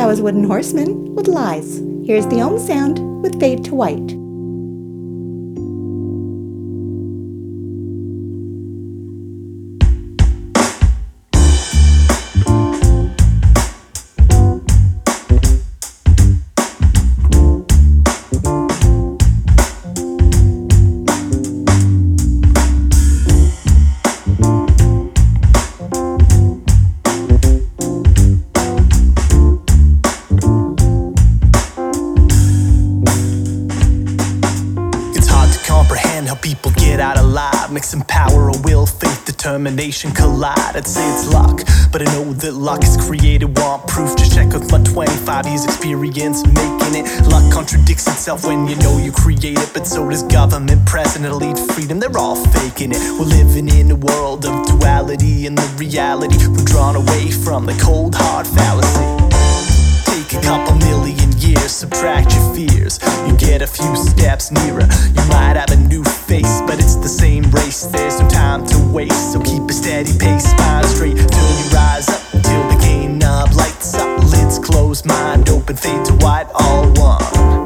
That was Wooden Horseman with Lies. Here's the Ohm Sound with Fade to White. Mixing power of will, faith, determination collide. I'd say it's luck, but I know that luck is created. Want proof? Just check with my 25 years experience making it. Luck contradicts itself when you know you create it, but so does government, president, elite, freedom. They're all faking it. We're living in a world of duality, and the reality we're drawn away from the cold hard fallacy. Take a couple million years, subtract your fears, you get a few steps nearer. You might have a new face, but it's the same race. There's no time to waste, so keep a steady pace, spine straight till you rise up, till the gain knob lights up, lids closed, mind open, fade to white, all one.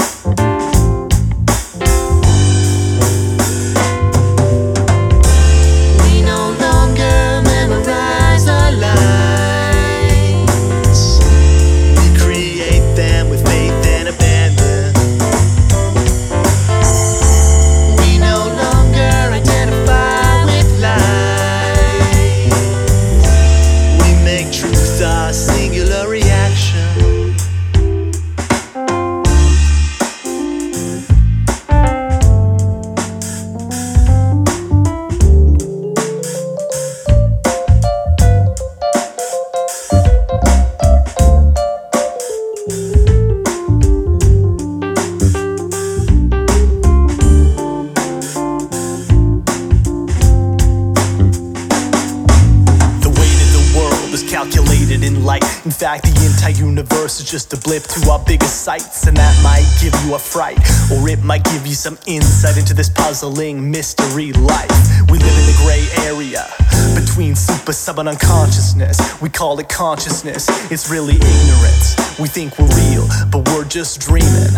In fact, the entire universe is just a blip to our biggest sights, and that might give you a fright, or it might give you some insight into this puzzling mystery life. We live in the gray area between super, sub, and unconsciousness. We call it consciousness, it's really ignorance. We think we're real, but we're just dreaming.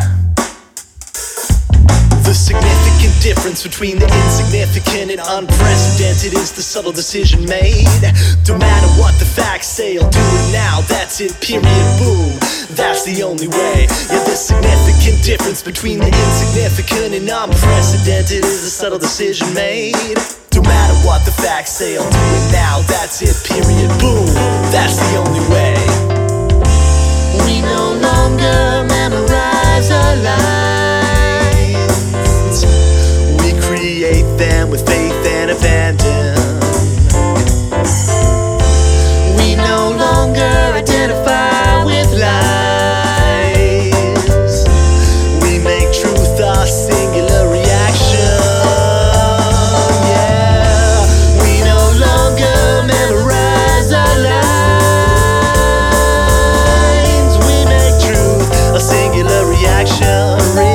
The significant difference between the insignificant and unprecedented is the subtle decision made. Don't matter what the facts say, I'll do it now, that's it, period, boom. That's the only way. Yeah, the significant difference between the insignificant and unprecedented is the subtle decision made. Don't matter what the facts say, I'll do it now, that's it, period, boom. That's the only way. We no longer memorize our lives. Create them with faith and abandon. We no longer identify with lies. We make truth our singular reaction. Yeah, we no longer memorize our lines. We make truth a singular reaction.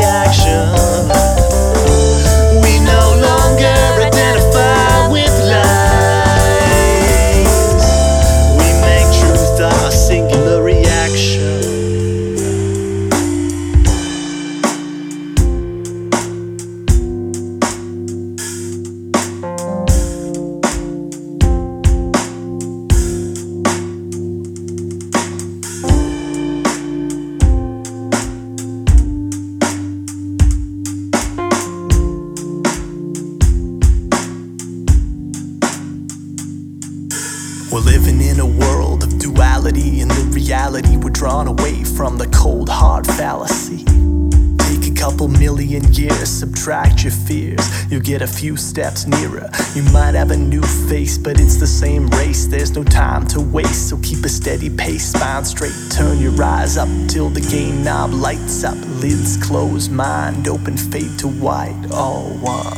We're living in a world of duality, and the reality we're drawn away from the cold hard fallacy. Take a couple million years, subtract your fears, you'll get a few steps nearer. You might have a new face, but it's the same race. There's no time to waste, so keep a steady pace, spine straight, turn your eyes up till the gain knob lights up, lids closed, mind open, fade to white, all one.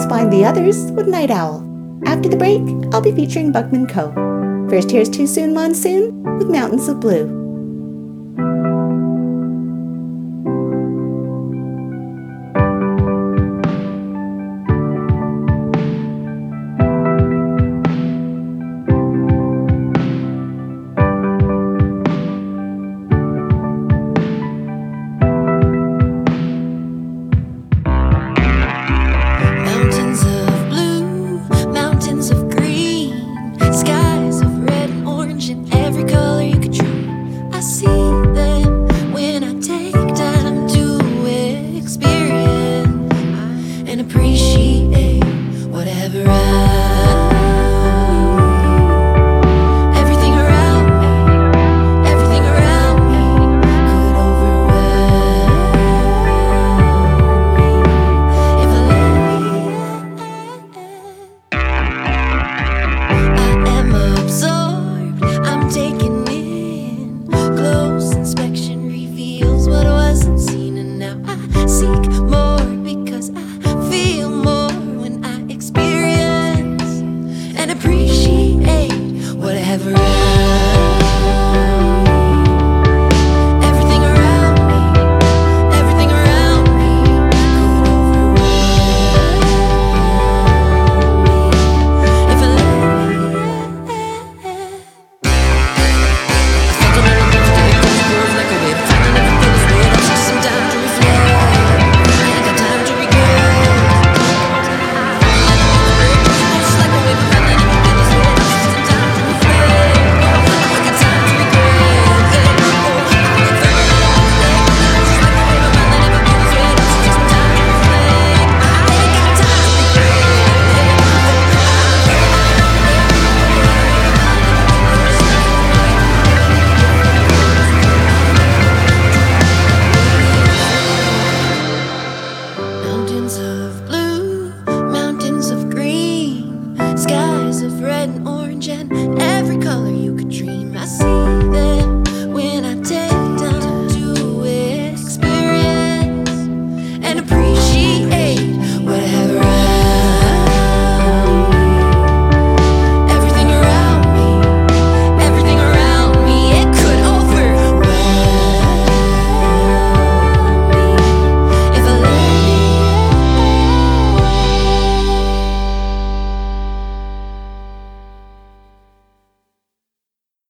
find the others with Night Owl. After the break, I'll be featuring Buckman Co. First, here's Too Soon Monsoon with Mountains of Blue.